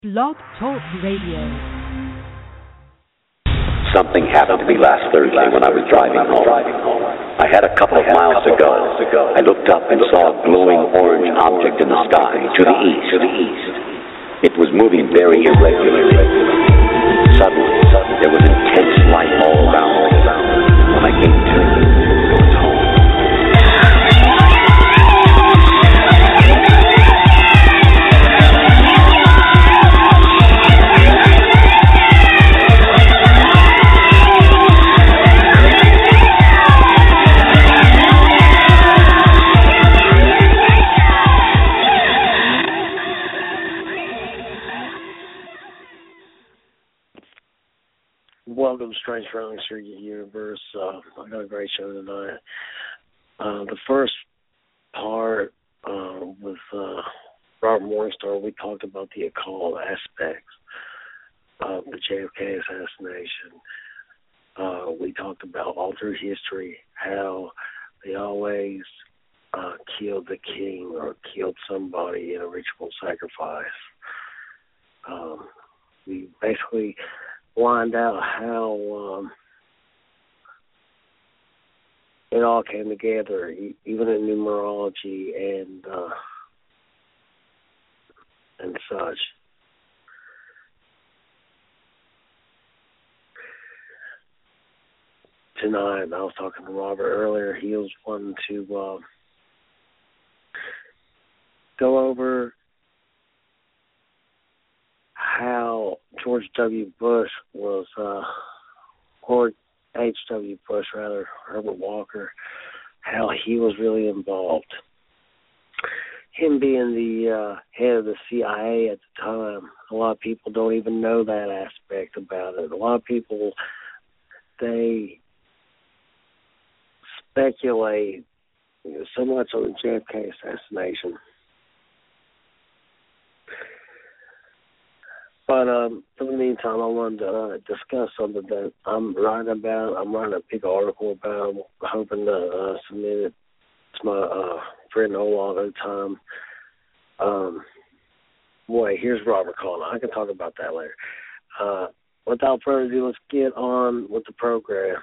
Blog Talk Radio. Something happened to me last Thursday when I was driving home. I had a couple of miles to go. I looked up and saw a glowing orange object in the sky to the east. It was moving very irregularly. Suddenly, there was intense light all around me. When I came to, it was home. Welcome to Strange Surroundings Universe. I got a great show tonight. The first part with Robert Morningstar, we talked about the occult aspects of the JFK assassination. We talked about all through history how they always killed the king or killed somebody in a ritual sacrifice. We basically lined out how it all came together, even in numerology and such. Tonight, I was talking to Robert earlier. He was wanting to go over how George W. Bush was, or H.W. Bush, rather, Herbert Walker, how he was really involved. Him being the head of the CIA at the time, a lot of people don't even know that aspect about it. A lot of people, they speculate so much on the JFK assassination. But in the meantime, I wanted to discuss something that I'm writing about. I'm writing a big article about. I'm hoping to submit it to my friend Olaf at the time. Boy, here's Robert calling. I can talk about that later. Without further ado, let's get on with the program.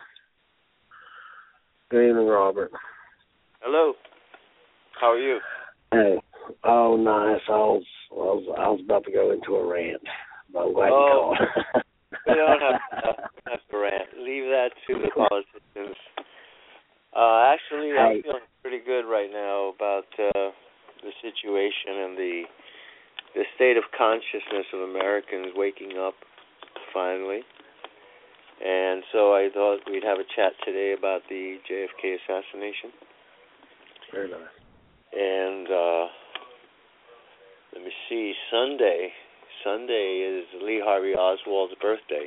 Good evening, Robert. Hello. How are you? Hey. Oh, nice. I was about to go into a rant. But I'm glad you called. We don't have to rant. Leave that to the politicians. Actually, I'm feeling pretty good right now about the situation and the state of consciousness of Americans waking up finally. And so I thought we'd have a chat today about the JFK assassination. Very nice. And let me see, Sunday is Lee Harvey Oswald's birthday.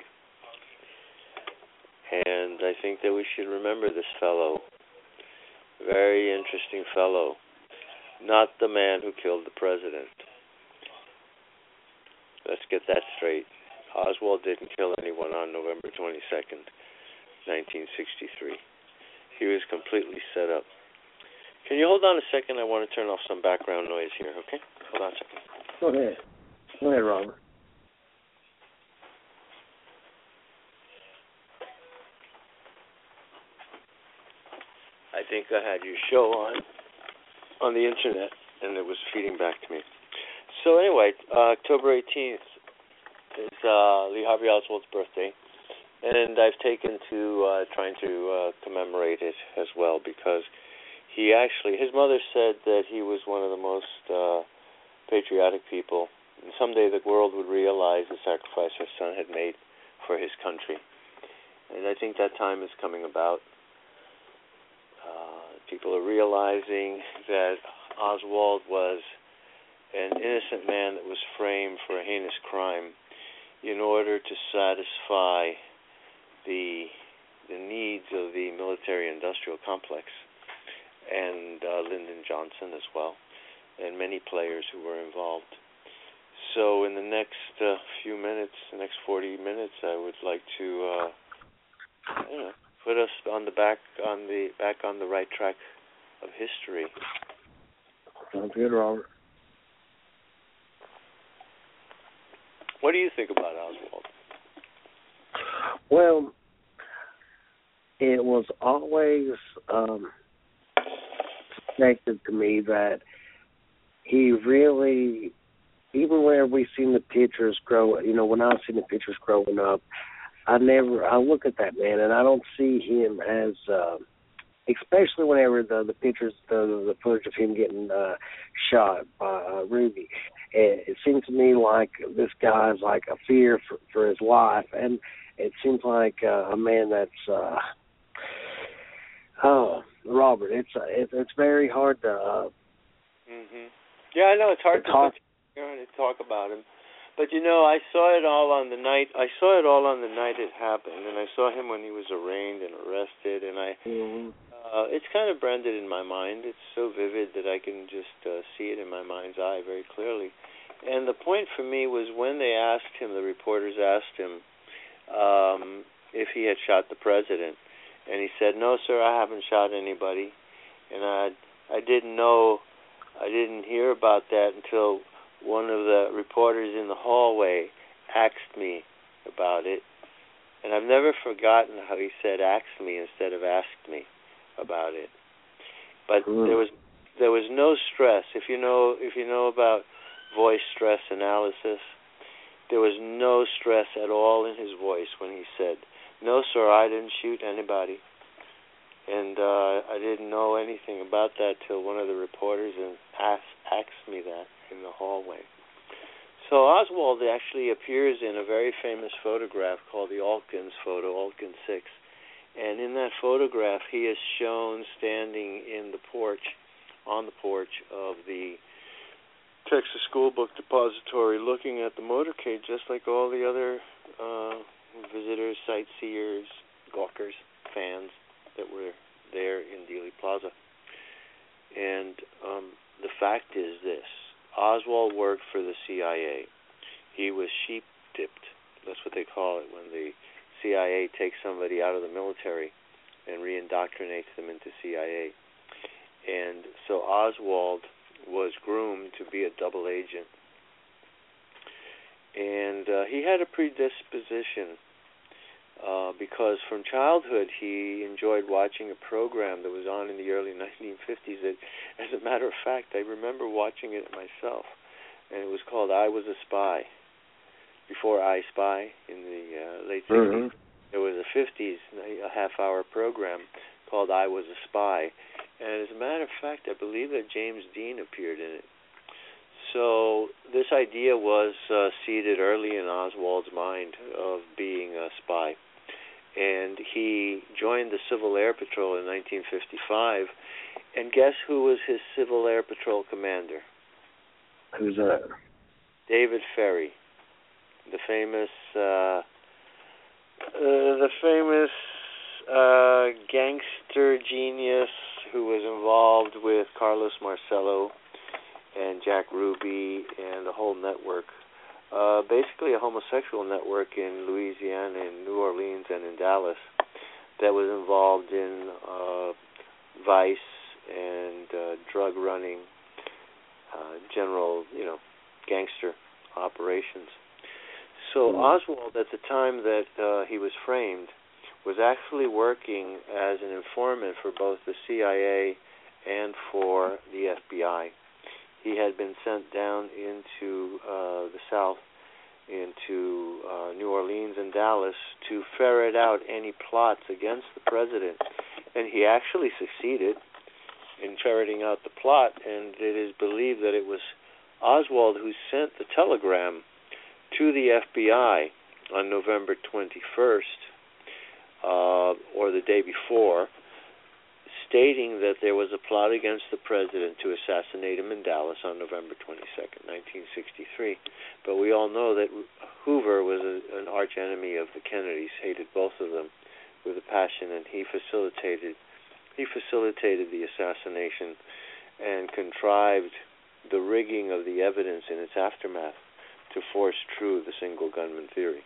And I think that we should remember this fellow. Very interesting fellow. Not the man who killed the president. Let's get that straight. Oswald didn't kill anyone on November 22nd, 1963. He was completely set up. Can you hold on a second? I want to turn off some background noise here, okay? Hold on a second. Go ahead. Go ahead, Robert. I think I had your show on the internet, and it was feeding back to me. So anyway, October 18th is Lee Harvey Oswald's birthday, and I've taken to trying to commemorate it as well because his mother said that he was one of the most patriotic people, and someday the world would realize the sacrifice her son had made for his country. And I think that time is coming about. People are realizing that Oswald was an innocent man that was framed for a heinous crime in order to satisfy the needs of the military-industrial complex and Lyndon Johnson as well, and many players who were involved. So in the next few minutes, the next 40 minutes, I would like to put us back on the right track of history. Sounds good, Robert. What do you think about Oswald? Well, it was always suspected to me that he really, even where we've seen the pictures grow, when I've seen the pictures growing up, I look at that man and I don't see him as, especially whenever the pictures, the footage of him getting shot by Ruby. It seems to me like this guy's like a fear for his life, and it seems like a man that's, Robert, it's very hard to. Yeah, I know it's hard to talk about him, but I saw it all on the night. I saw it all on the night it happened, and I saw him when he was arraigned and arrested, and it's kind of branded in my mind. It's so vivid that I can just see it in my mind's eye very clearly. And the point for me was when they asked him, the reporters asked him if he had shot the president, and he said, "No, sir, I haven't shot anybody." And I didn't know. I didn't hear about that until one of the reporters in the hallway asked me about it. And I've never forgotten how he said "asked me" instead of "asked me" about it. But there was no stress. If you know about voice stress analysis, there was no stress at all in his voice when he said, "No, sir, I didn't shoot anybody." And I didn't know anything about that till one of the reporters asked me that in the hallway. So Oswald actually appears in a very famous photograph called the Alkins photo, Alkins 6. And in that photograph, he is shown standing on the porch of the Texas School Book Depository looking at the motorcade just like all the other visitors, sightseers, gawkers, fans that were there in Dealey Plaza. And the fact is this. Oswald worked for the CIA. He was sheep-dipped. That's what they call it when the CIA takes somebody out of the military and re-indoctrinates them into CIA. And so Oswald was groomed to be a double agent. And he had a predisposition because from childhood he enjoyed watching a program that was on in the early 1950s. That, as a matter of fact, I remember watching it myself, and it was called I Was a Spy. Before I Spy in the late 60s, there was a 50s, a half-hour program called I Was a Spy. And as a matter of fact, I believe that James Dean appeared in it. So this idea was seeded early in Oswald's mind of being a spy. And he joined the Civil Air Patrol in 1955. And guess who was his Civil Air Patrol commander? Who's that? David Ferry, the famous gangster genius who was involved with Carlos Marcello and Jack Ruby and the whole network. Basically a homosexual network in Louisiana, in New Orleans, and in Dallas that was involved in vice and drug running, general, gangster operations. So Oswald, at the time that he was framed, was actually working as an informant for both the CIA and for the FBI. He had been sent down into the South, into New Orleans and Dallas, to ferret out any plots against the president. And he actually succeeded in ferreting out the plot, and it is believed that it was Oswald who sent the telegram to the FBI on November 21st, or the day before, stating that there was a plot against the president to assassinate him in Dallas on November 22nd, 1963. But we all know that Hoover was an arch enemy of the Kennedys, hated both of them with a passion, and he facilitated the assassination and contrived the rigging of the evidence in its aftermath to force true the single gunman theory.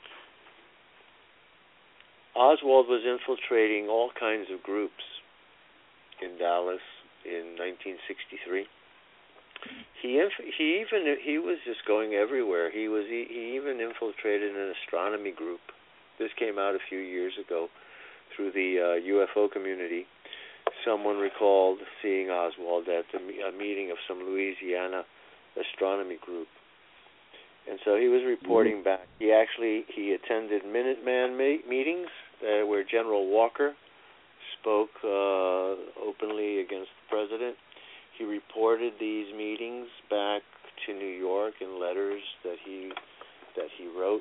Oswald was infiltrating all kinds of groups in Dallas in 1963. He was just going everywhere. He even infiltrated an astronomy group. This came out a few years ago through the UFO community. Someone recalled seeing Oswald at a meeting of some Louisiana astronomy group. And so he was reporting back. He attended Minuteman meetings where General Walker spoke openly against the president. He reported these meetings back to New York in letters that he wrote.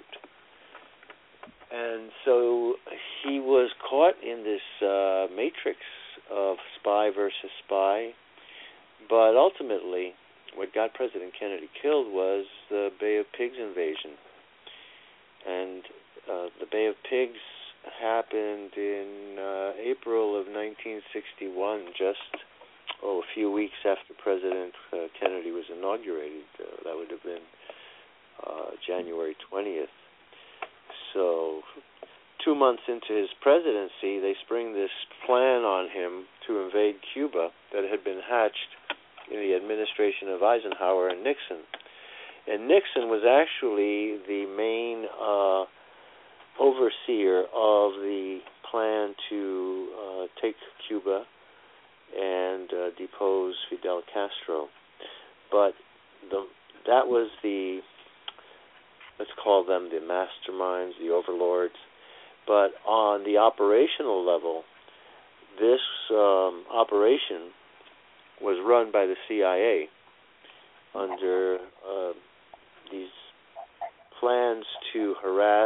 And so he was caught in this matrix of spy versus spy. But ultimately, what got President Kennedy killed was the Bay of Pigs invasion. And the Bay of Pigs happened in April of 1961, just a few weeks after President Kennedy was inaugurated. That would have been January 20th. So 2 months into his presidency, they spring this plan on him to invade Cuba that had been hatched in the administration of Eisenhower and Nixon. And Nixon was actually the main overseer of the plan to take Cuba and depose Fidel Castro. But that was let's call them the masterminds, the overlords. But on the operational level, this operation was run by the CIA under these plans to harass,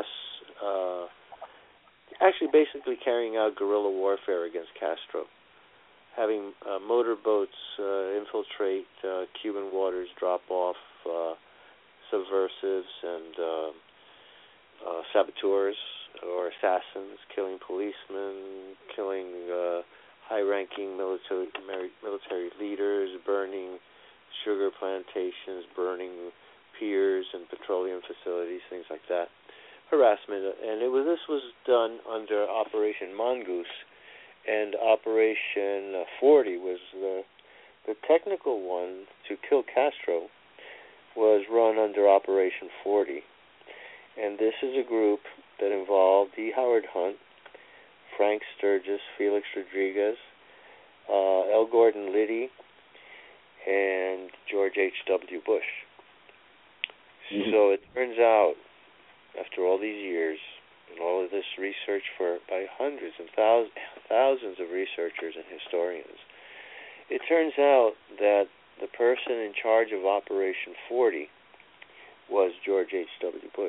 actually basically carrying out guerrilla warfare against Castro, having motorboats infiltrate Cuban waters, drop off subversives and saboteurs or assassins, killing policemen, killing high-ranking military leaders, burning sugar plantations, burning piers and petroleum facilities, things like that. Harassment, and this was done under Operation Mongoose, and Operation 40 was the technical one to kill Castro. Was run under Operation 40, and this is a group that involved D. Howard Hunt, Frank Sturgis, Felix Rodriguez, L. Gordon Liddy, and George H.W. Bush. Mm-hmm. So it turns out, after all these years and all of this research by hundreds and thousands of researchers and historians, it turns out that the person in charge of Operation 40 was George H.W. Bush.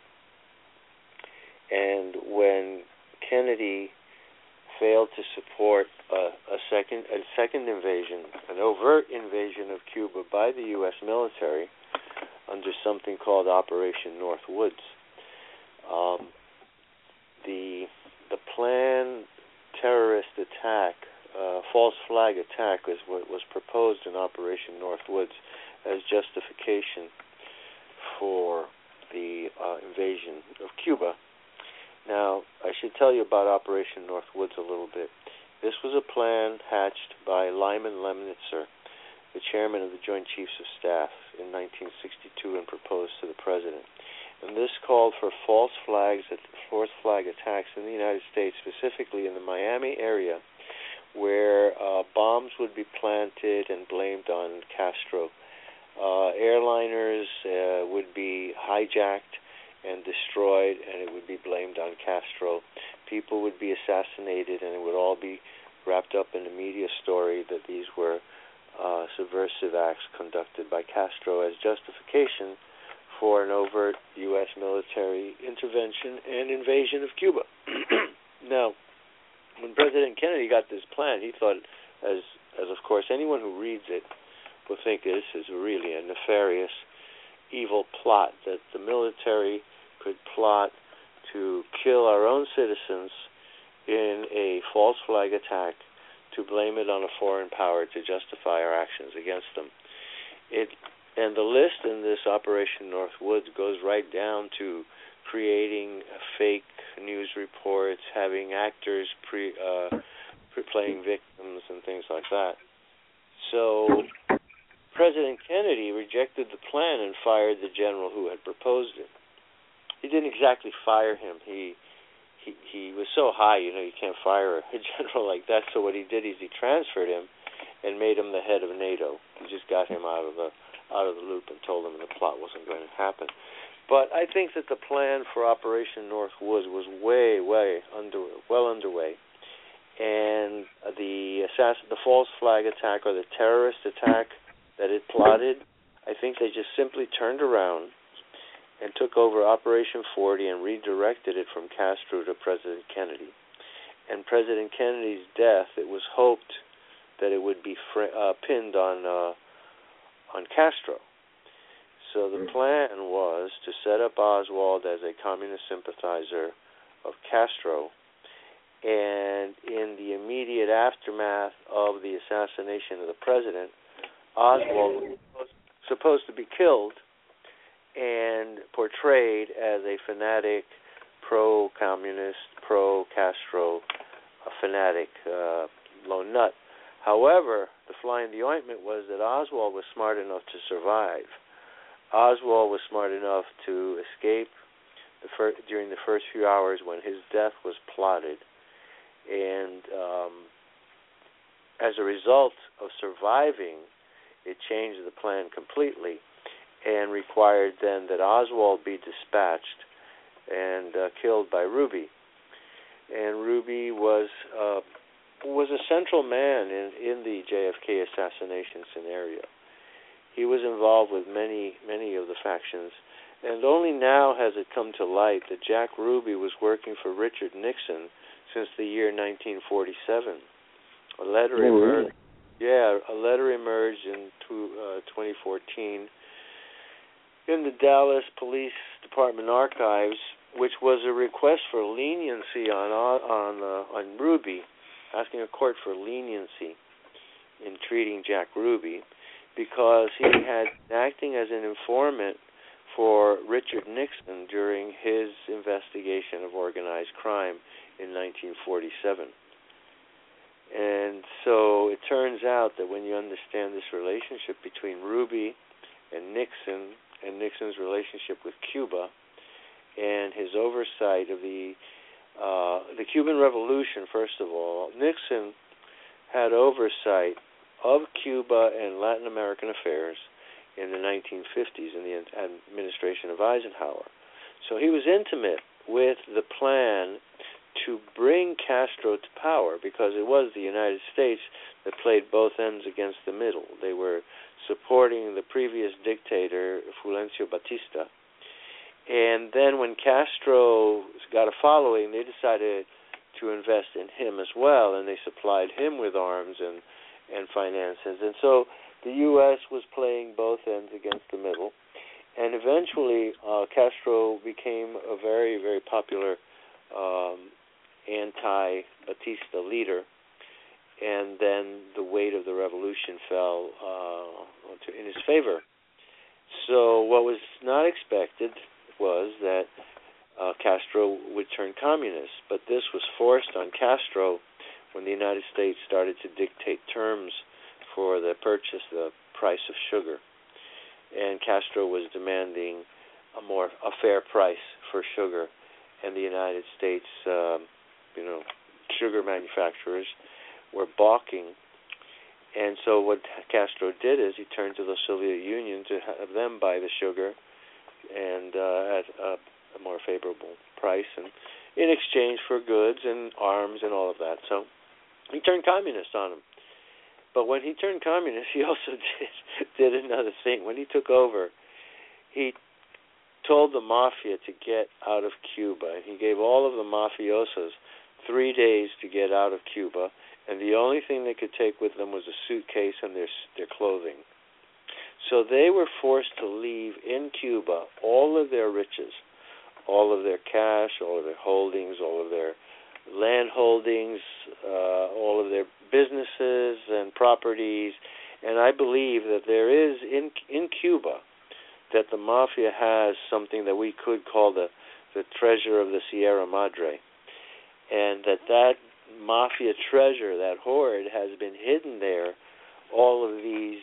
And when Kennedy failed to support a second invasion, an overt invasion of Cuba by the U.S. military under something called Operation Northwoods, the planned terrorist attack, false flag attack, is what was proposed in Operation Northwoods as justification for the invasion of Cuba. Now, I should tell you about Operation Northwoods a little bit. This was a plan hatched by Lyman Lemnitzer, the chairman of the Joint Chiefs of Staff, in 1962 and proposed to the president. And this called for false flag attacks in the United States, specifically in the Miami area, where bombs would be planted and blamed on Castro. Airliners would be hijacked and destroyed, and it would be blamed on Castro. People would be assassinated, and it would all be wrapped up in a media story that these were subversive acts conducted by Castro as justification for an overt U.S. military intervention and invasion of Cuba. Now, when President Kennedy got this plan, he thought, as of course anyone who reads it will think this is really a nefarious, evil plot, that the military could plot to kill our own citizens in a false flag attack, to blame it on a foreign power to justify our actions against them. And the list in this Operation Northwoods goes right down to creating fake news reports, having actors playing victims and things like that. So President Kennedy rejected the plan and fired the general who had proposed it. He didn't exactly fire him. He was so high, you can't fire a general like that. So what he did is he transferred him and made him the head of NATO. He just got him out of the loop and told him the plot wasn't going to happen. But I think that the plan for Operation Northwoods was well underway, and the false flag attack or the terrorist attack that it plotted, I think they just simply turned around and took over Operation 40 and redirected it from Castro to President Kennedy. And President Kennedy's death, it was hoped that it would be pinned on Castro. So the plan was to set up Oswald as a communist sympathizer of Castro, and in the immediate aftermath of the assassination of the president, Oswald was supposed to be killed and portrayed as a fanatic, pro-communist, pro-Castro, a fanatic, lone nut. However, the fly in the ointment was that Oswald was smart enough to survive. Oswald was smart enough to escape during the first few hours when his death was plotted. And as a result of surviving, it changed the plan completely and required then that Oswald be dispatched and killed by Ruby. And Ruby was a central man in the JFK assassination scenario. He was involved with many of the factions, and only now has it come to light that Jack Ruby was working for Richard Nixon since the year 1947. A letter emerged. Yeah, a letter emerged in 2014 in the Dallas Police Department archives, which was a request for leniency on Ruby, asking a court for leniency in treating Jack Ruby, because he had been acting as an informant for Richard Nixon during his investigation of organized crime in 1947. And so it turns out that when you understand this relationship between Ruby and Nixon's relationship with Cuba, and his oversight of the Cuban Revolution, first of all, Nixon had oversight of Cuba and Latin American affairs in the 1950s in the administration of Eisenhower. So he was intimate with the plan to bring Castro to power, because it was the United States that played both ends against the middle. They were supporting the previous dictator, Fulgencio Batista. And then when Castro got a following, they decided to invest in him as well, and they supplied him with arms and finances. And so the U.S. was playing both ends against the middle. And eventually Castro became a very, very popular anti-Batista leader. And then the weight of the revolution fell in his favor. So what was not expected was that Castro would turn communist. But this was forced on Castro when the United States started to dictate terms for the price of sugar. And Castro was demanding a fair price for sugar. And the United States, sugar manufacturers were balking. And so what Castro did is he turned to the Soviet Union to have them buy the sugar and at a more favorable price, and in exchange for goods and arms and all of that. So he turned communist on them. But when he turned communist, he also did another thing. When he took over, he told the mafia to get out of Cuba. He gave all of the mafiosos 3 days to get out of Cuba, and the only thing they could take with them was a suitcase and their clothing. So they were forced to leave in Cuba all of their riches, all of their cash, all of their holdings, all of their land holdings, all of their businesses and properties. And I believe that there is in Cuba that the mafia has something that we could call the treasure of the Sierra Madre, and that mafia treasure, that hoard, has been hidden there all of these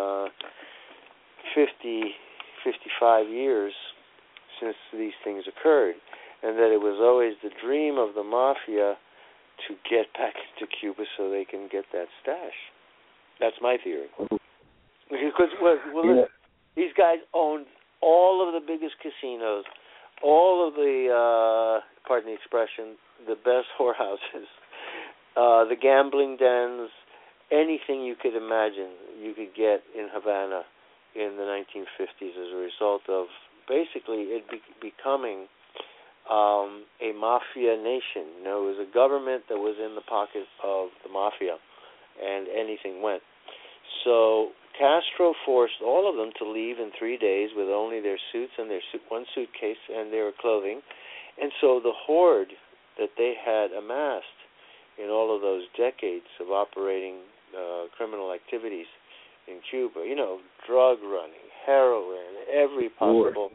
55 years since these things occurred, and that it was always the dream of the mafia to get back into Cuba so they can get that stash. That's my theory. Because these guys owned all of the biggest casinos, all of the, pardon the expression, the best whorehouses, the gambling dens, anything you could imagine you could get in Havana in the 1950s as a result of basically it becoming a mafia nation. You know, it was a government that was in the pocket of the mafia, and anything went. So Castro forced all of them to leave in 3 days with only their suits and one suitcase and their clothing. And so the hoard that they had amassed in all of those decades of operating criminal activities in Cuba, you know, drug running, heroin, every possible,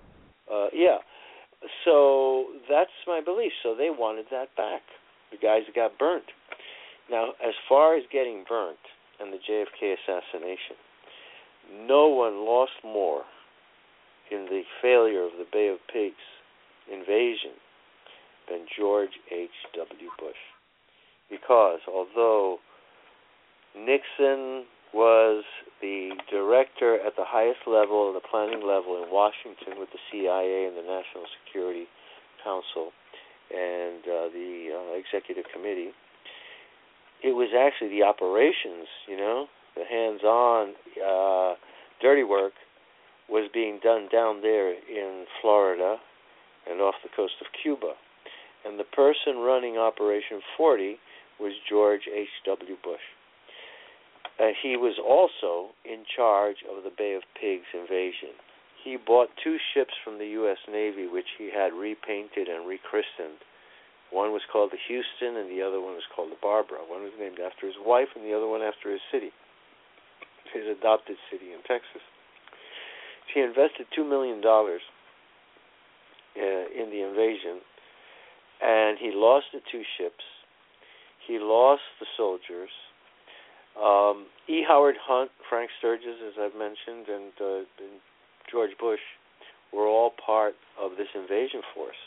So that's my belief. So they wanted that back, the guys that got burnt. Now, as far as getting burnt and the JFK assassination, no one lost more in the failure of the Bay of Pigs invasion than George H.W. Bush. Because although Nixon was the director at the highest level, the planning level in Washington with the CIA and the National Security Council and the Executive Committee, it was actually the operations, you know, the hands-on dirty work was being done down there in Florida and off the coast of Cuba. And the person running Operation 40 was George H.W. Bush. He was also in charge of the Bay of Pigs invasion. He bought 2 ships from the U.S. Navy, which he had repainted and rechristened. One was called the Houston, and the other one was called the Barbara. One was named after his wife, and the other one after his city, his adopted city in Texas. He invested $2 million in the invasion, and he lost the 2 ships. He lost the soldiers. E. Howard Hunt, Frank Sturgis, as I've mentioned, and George Bush were all part of this invasion force.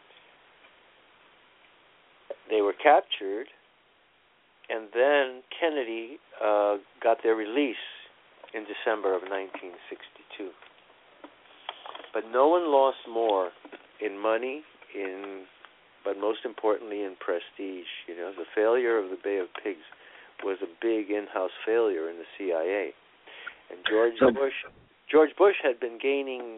They were captured, and then Kennedy got their release in December of 1962. But no one lost more in money, but most importantly in prestige. You know, the failure of the Bay of Pigs was a big in-house failure in the CIA, and George Bush had been gaining,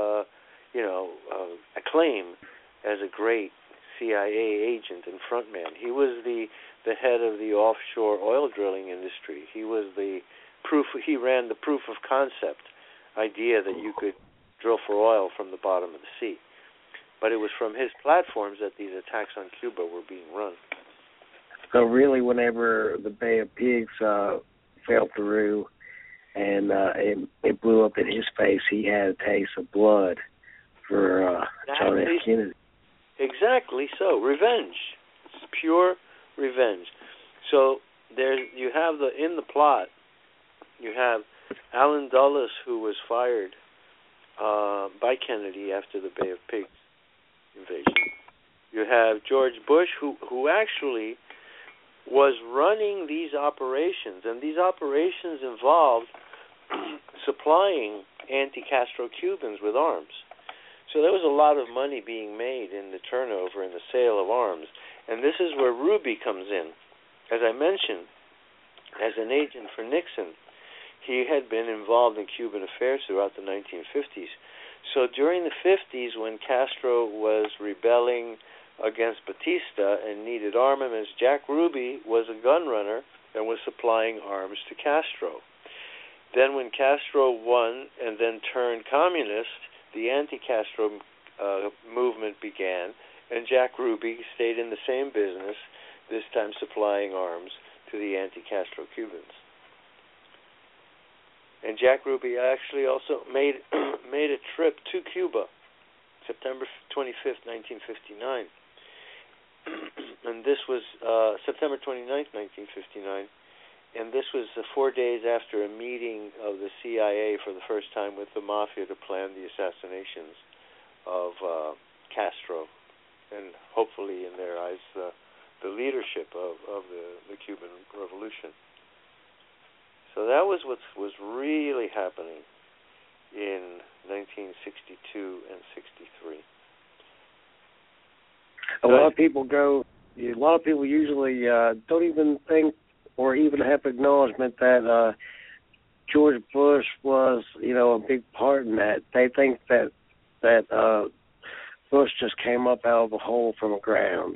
acclaim as a great CIA agent and frontman. He was the head of the offshore oil drilling industry. He was he ran the proof of concept idea that you could drill for oil from the bottom of the sea. But it was from his platforms that these attacks on Cuba were being run. So really, whenever the Bay of Pigs fell through and it blew up in his face, he had a taste of blood for John F. Kennedy. Exactly so. Revenge. It's pure revenge. So you have in the plot, you have Allen Dulles, who was fired by Kennedy after the Bay of Pigs invasion. You have George Bush, who actually was running these operations, and these operations involved supplying anti-Castro Cubans with arms. So there was a lot of money being made in the turnover and the sale of arms, and this is where Ruby comes in. As I mentioned, as an agent for Nixon, he had been involved in Cuban affairs throughout the 1950s. So during the 50s, when Castro was rebelling against Batista and needed armaments, Jack Ruby was a gun runner and was supplying arms to Castro. Then when Castro won and then turned communist, the anti-Castro movement began, and Jack Ruby stayed in the same business, this time supplying arms to the anti-Castro Cubans. And Jack Ruby actually also made a trip to Cuba, September 25th, 1959. And this was September 29th, 1959. and this was 4 days after a meeting of the CIA for the first time with the mafia to plan the assassinations of Castro, and hopefully, in their eyes, the leadership of the Cuban Revolution. So that was what was really happening in 1962 and 63. A lot of people usually don't even think or even have acknowledgement that George Bush was, a big part in that. They think that Bush just came up out of the hole from the ground.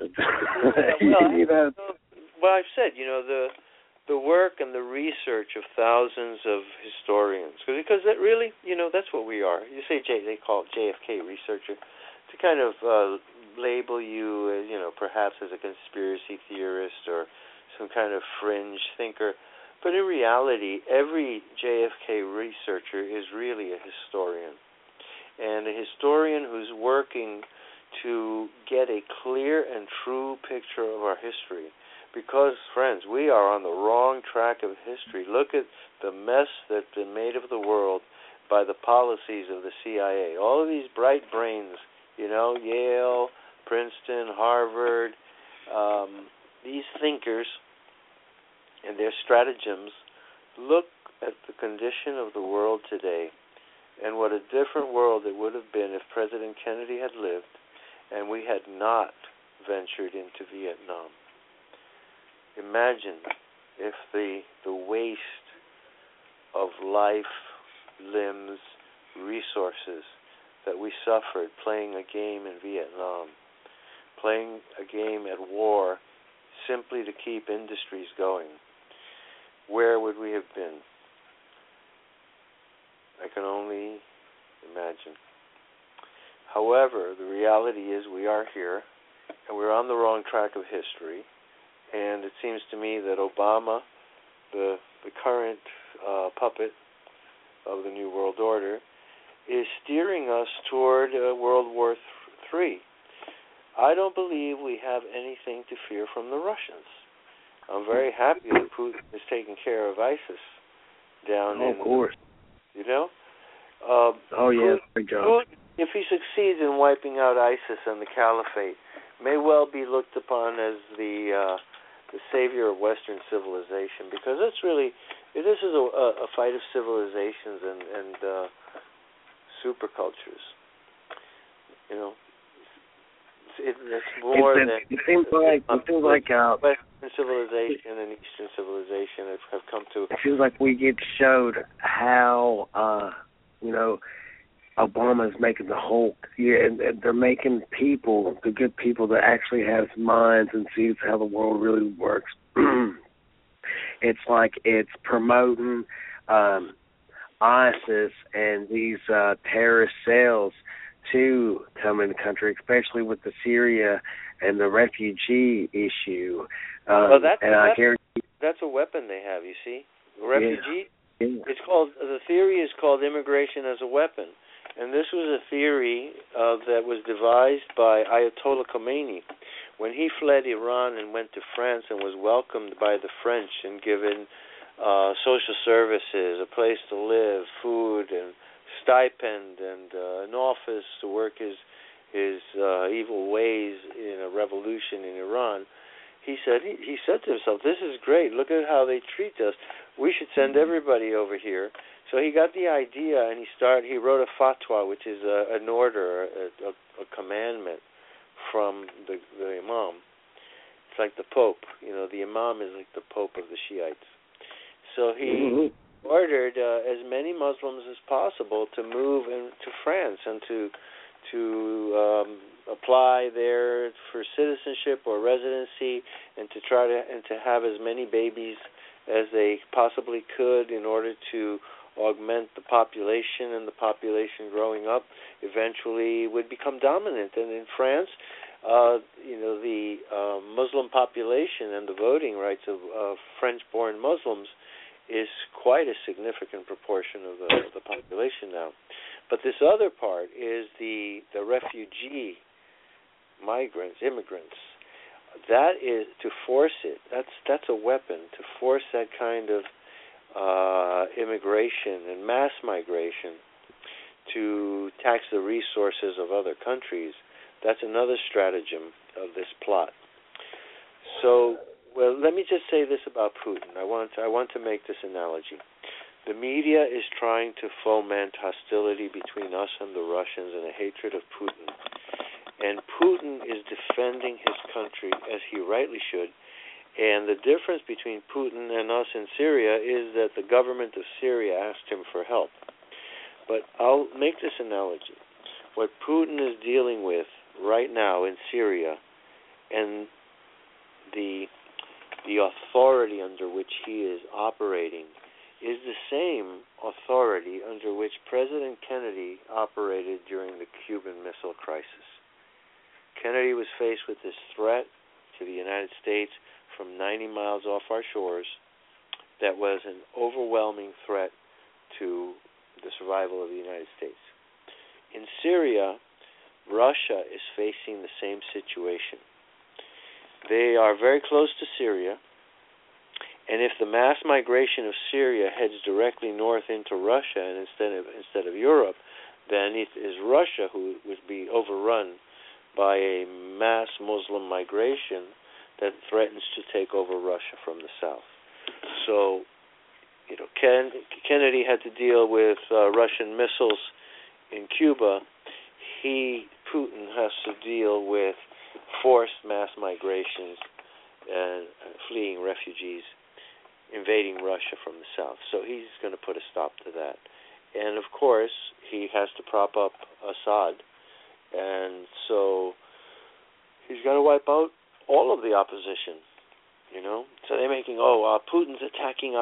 Well, I've said, the work and the research of thousands of historians, because that really, that's what we are. You say they call it JFK researcher, to kind of label you as, perhaps as a conspiracy theorist or some kind of fringe thinker. But in reality, every JFK researcher is really a historian. And a historian who's working to get a clear and true picture of our history. Because, friends, we are on the wrong track of history. Look at the mess that's been made of the world by the policies of the CIA. All of these bright brains, Yale, Princeton, Harvard, these thinkers and their stratagems, look at the condition of the world today and what a different world it would have been if President Kennedy had lived and we had not ventured into Vietnam. Imagine if the waste of life, limbs, resources that we suffered playing a game in Vietnam, playing a game at war simply to keep industries going, where would we have been? I can only imagine. However, the reality is we are here, and we're on the wrong track of history, and it seems to me that Obama, the current puppet of the New World Order, is steering us toward World War III. I don't believe we have anything to fear from the Russians. I'm very happy that Putin is taking care of ISIS down in... Of course. Great job. Putin, if he succeeds in wiping out ISIS and the Caliphate, may well be looked upon as the savior of Western civilization, because this is a fight of civilizations and supercultures. It's more than it seems like Western civilization and Eastern civilization have come to. It feels like we get showed how Obama's making the Hulk. Yeah, and they're making the good people that actually have minds and sees how the world really works. It's like it's promoting ISIS and these terrorist cells to come in the country, especially with the Syria and the refugee issue. That's a weapon they have, you see. Refugee, It's called, the theory is called immigration as a weapon. And this was a theory that was devised by Ayatollah Khomeini when he fled Iran and went to France and was welcomed by the French and given social services, a place to live, food, and stipend, and an office to work his evil ways in a revolution in Iran. He said to himself, "This is great. Look at how they treat us. We should send everybody over here." So he got the idea, and he wrote a fatwa, which is an order, a commandment from the imam. It's like the Pope. The imam is like the Pope of the Shiites. So he ordered as many Muslims as possible to move to France and to apply there for citizenship or residency, and to try to have as many babies as they possibly could in order to augment the population, and the population growing up eventually would become dominant. And in France, the Muslim population and the voting rights of French-born Muslims is quite a significant proportion of the population now. But this other part is the refugee immigrants. that is to force it. That's a weapon to force that kind of immigration and mass migration to tax the resources of other countries. That's another stratagem of this plot. So, well, let me just say this about Putin. I want to make this analogy. The media is trying to foment hostility between us and the Russians and a hatred of Putin. And Putin is defending his country, as he rightly should. And the difference between Putin and us in Syria is that the government of Syria asked him for help. But I'll make this analogy. What Putin is dealing with right now in Syria and the authority under which he is operating is the same authority under which President Kennedy operated during the Cuban Missile Crisis. Kennedy was faced with this threat to the United States from 90 miles off our shores that was an overwhelming threat to the survival of the United States. In Syria, Russia is facing the same situation. They are very close to Syria, and if the mass migration of Syria heads directly north into Russia and instead of Europe, then it is Russia who would be overrun by a mass Muslim migration that threatens to take over Russia from the south. So, Kennedy had to deal with Russian missiles in Cuba. Putin, has to deal with forced mass migrations and fleeing refugees invading Russia from the south. So he's going to put a stop to that. And, of course, he has to prop up Assad. And so he's got to wipe out all of the opposition, So they're making, Putin attacking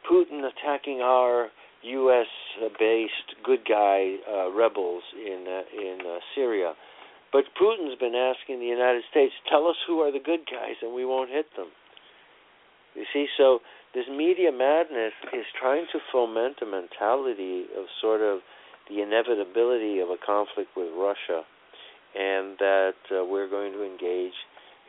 our U.S.-based good guy rebels in Syria. But Putin's been asking the United States, tell us who are the good guys and we won't hit them. You see, so this media madness is trying to foment a mentality of sort of the inevitability of a conflict with Russia and that we're going to engage,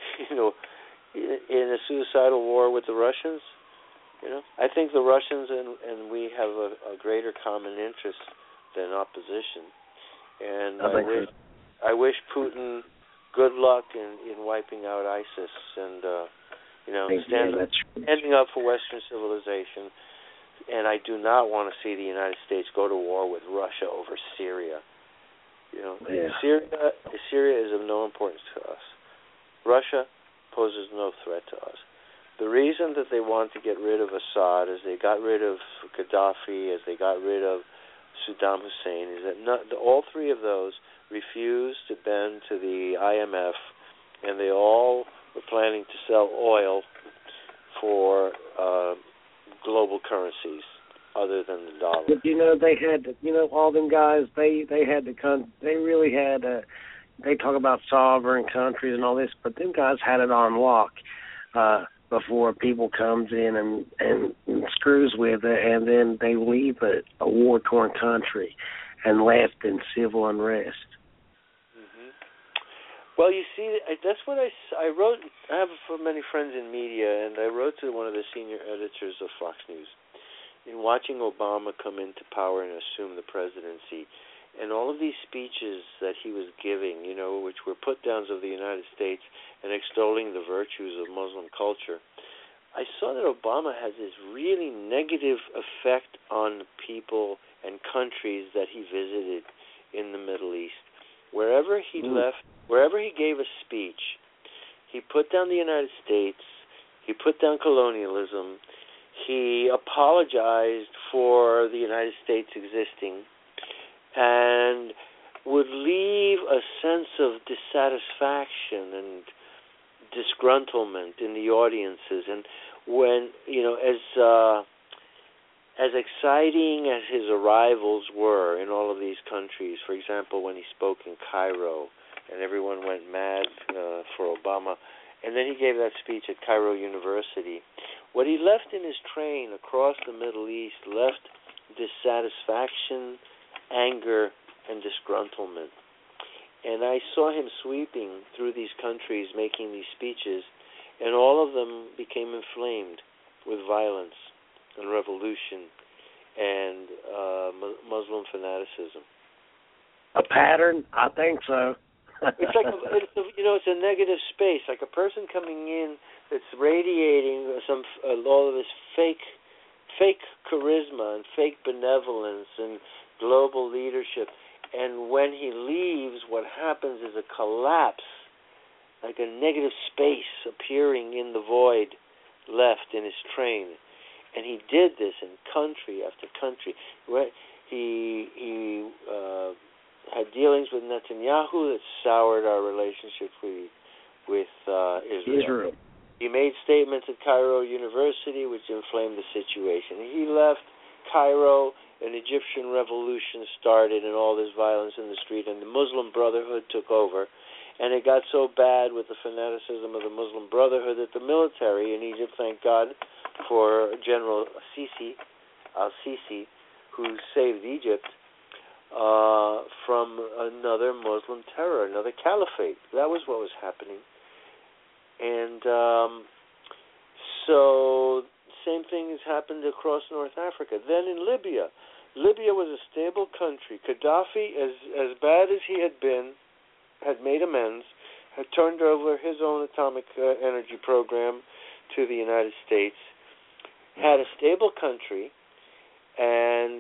in a suicidal war with the Russians. I think the Russians and we have a greater common interest than opposition. And I wish Putin good luck in wiping out ISIS and standing up for Western civilization. And I do not want to see the United States go to war with Russia over Syria. Syria is of no importance to us. Russia poses no threat to us. The reason that they want to get rid of Assad, as they got rid of Gaddafi, as they got rid of Saddam Hussein, is that all three of those refused to bend to the IMF, and they all were planning to sell oil for global currencies other than the dollar. But they had, all them guys. They had they really had. They talk about sovereign countries and all this, but them guys had it on lock before people comes in and screws with it, and then they leave a war-torn country and left in civil unrest. Mm-hmm. Well, you see, that's what I wrote. I have many friends in media, and I wrote to one of the senior editors of Fox News. In watching Obama come into power and assume the presidency, and all of these speeches that he was giving, which were put-downs of the United States and extolling the virtues of Muslim culture, I saw that Obama has this really negative effect on people and countries that he visited in the Middle East. Wherever he left, wherever he gave a speech, he put down the United States, he put down colonialism, he apologized for the United States existing, and would leave a sense of dissatisfaction and disgruntlement in the audiences. And when, as exciting as his arrivals were in all of these countries, for example, when he spoke in Cairo and everyone went mad for Obama, and then he gave that speech at Cairo University, what he left in his train across the Middle East left dissatisfaction, anger, and disgruntlement. And I saw him sweeping through these countries, making these speeches, and all of them became inflamed with violence and revolution and Muslim fanaticism. A pattern? I think so. It's like it's a negative space, like a person coming in that's radiating all of this fake charisma and fake benevolence and global leadership, and when he leaves, what happens is a collapse, like a negative space appearing in the void left in his train. And he did this in country after country. He had dealings with Netanyahu that soured our relationship with Israel. He made statements at Cairo University which inflamed the situation. He left Cairo, an Egyptian revolution started and all this violence in the street, and the Muslim Brotherhood took over. And it got so bad with the fanaticism of the Muslim Brotherhood that the military in Egypt, thank God for General al-Sisi, who saved Egypt from another Muslim terror, another caliphate. That was what was happening. And so same thing has happened across North Africa. Then in Libya was a stable country. Gaddafi, as bad as he had been, had made amends, had turned over his own atomic energy program to the United States, had a stable country, and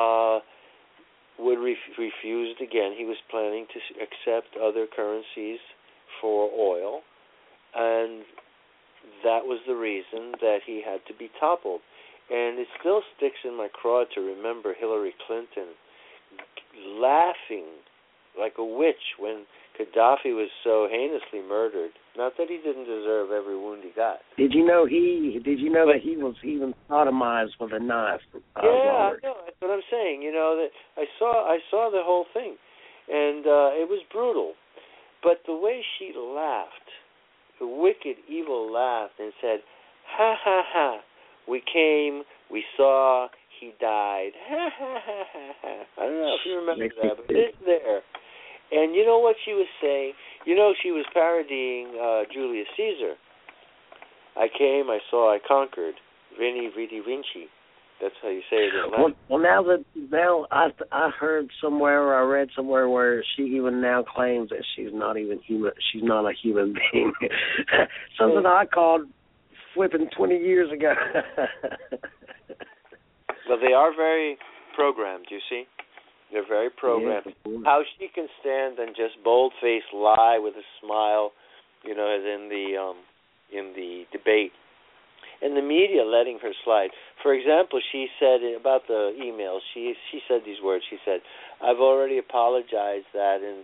refused again. He was planning to accept other currencies for oil, and that was the reason that he had to be toppled. And it still sticks in my craw to remember Hillary Clinton laughing like a witch when Gaddafi was so heinously murdered. Not that he didn't deserve every wound he got. Did you know that he was even sodomized with a knife? Yeah, I know. That's what I'm saying. You know, that I saw the whole thing, and it was brutal. But the way she laughed, the wicked, evil laugh, and said, "Ha ha ha! We came, we saw, he died. Ha ha ha ha ha." I don't know if you remember that, but it's there. And you know what she was saying? You know, she was parodying Julius Caesar. I came, I saw, I conquered. Veni, Vidi, Vinci. That's how you say it in Latin. Well, now I heard somewhere, or I read somewhere where she even now claims that she's not even human. She's not a human being. Something I called flipping 20 years ago. Well, they are very programmed. You see. They're very programmed. Yeah, how she can stand and just bold-faced lie with a smile, you know, as in the debate, and the media letting her slide. For example, she said about the emails. She said these words. She said, "I've already apologized that, and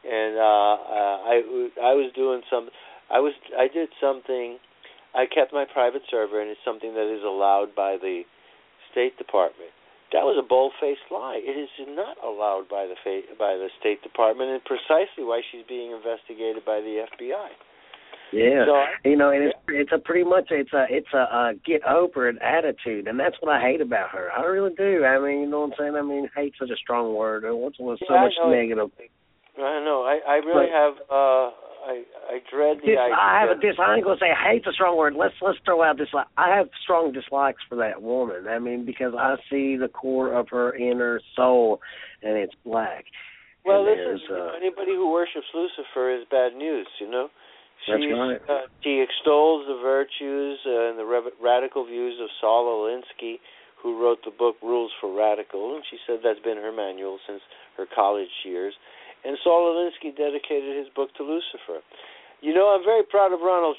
I was doing some. I did something. I kept my private server, and it's something that is allowed by the State Department." That was a bold-faced lie. It is not allowed by the State Department, and precisely why she's being investigated by the FBI. Yeah, so, you know, and it's a pretty much it's a get over it attitude, and that's what I hate about her. I really do. I mean, you know what I'm saying? I mean, hate's such a strong word. What's so much negative? I know. I really have. I dread the idea. I ain't gonna say hate's a strong word. Let's throw out dislike. I have strong dislikes for that woman. I mean, because I see the core of her inner soul, and it's black. Well, listen. Anybody who worships Lucifer is bad news. You know. That's right. She extols the virtues and the radical views of Saul Alinsky, who wrote the book Rules for Radical, and she said that's been her manual since her college years. And Saul Alinsky dedicated his book to Lucifer. You know, I'm very proud of Donald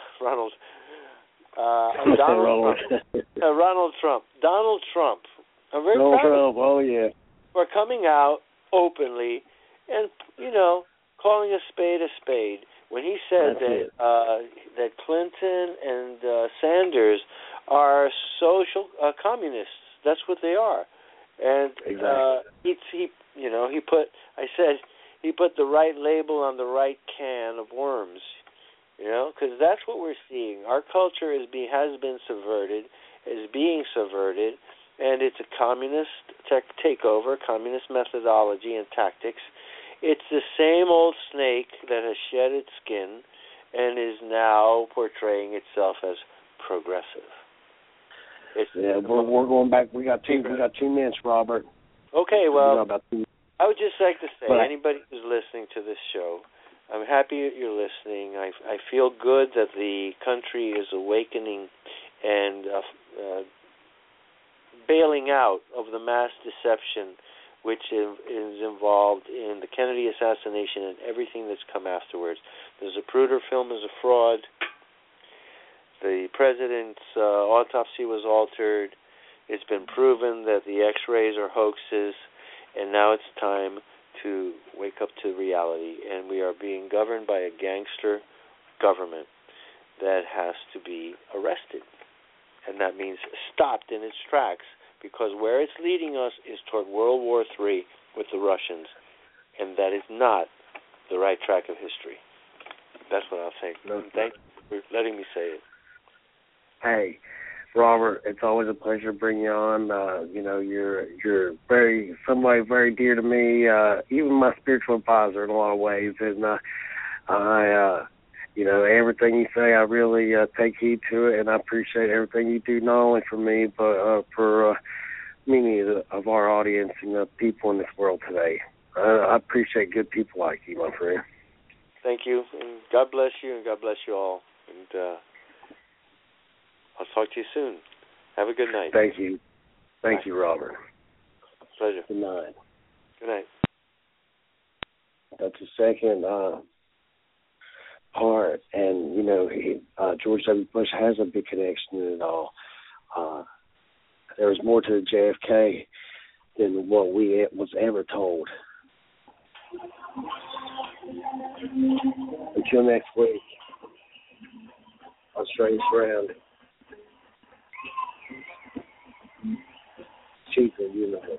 Trump. Donald Trump. I'm very proud of him. Oh, yeah. For coming out openly and, you know, calling a spade. When he said that Clinton and Sanders are social communists, that's what they are. And he put the right label on the right can of worms, you know, because that's what we're seeing. Our culture has been subverted, is being subverted, and it's a communist takeover, communist methodology and tactics. It's the same old snake that has shed its skin and is now portraying itself as progressive. We're going back. We got 2 minutes, Robert. Okay, well, I would just like to say, But anybody who's listening to this show, I'm happy that you're listening. I feel good that the country is awakening and bailing out of the mass deception which is involved in the Kennedy assassination and everything that's come afterwards. The Zapruder film is a fraud. The president's autopsy was altered. It's been proven that the X-rays are hoaxes, and now it's time to wake up to reality. And we are being governed by a gangster government that has to be arrested. And that means stopped in its tracks, because where it's leading us is toward World War III with the Russians, and that is not the right track of history. That's what I'll say. No. Thank you for letting me say it. Hey, Robert, it's always a pleasure to bring you on. You're somebody very dear to me, even my spiritual advisor in a lot of ways, and I everything you say, I really take heed to it, and I appreciate everything you do, not only for me, but for many of our audience and the people in this world today. I appreciate good people like you, my friend. Thank you, and God bless you, and God bless you all. And I'll talk to you soon. Have a good night. Thank you. Thank you, Robert. Pleasure. Good night. Good night. That's the second part, and George W. Bush has a big connection in it all. There was more to the JFK than what was ever told. Until next week, on Strange Ground, Chief of Universe.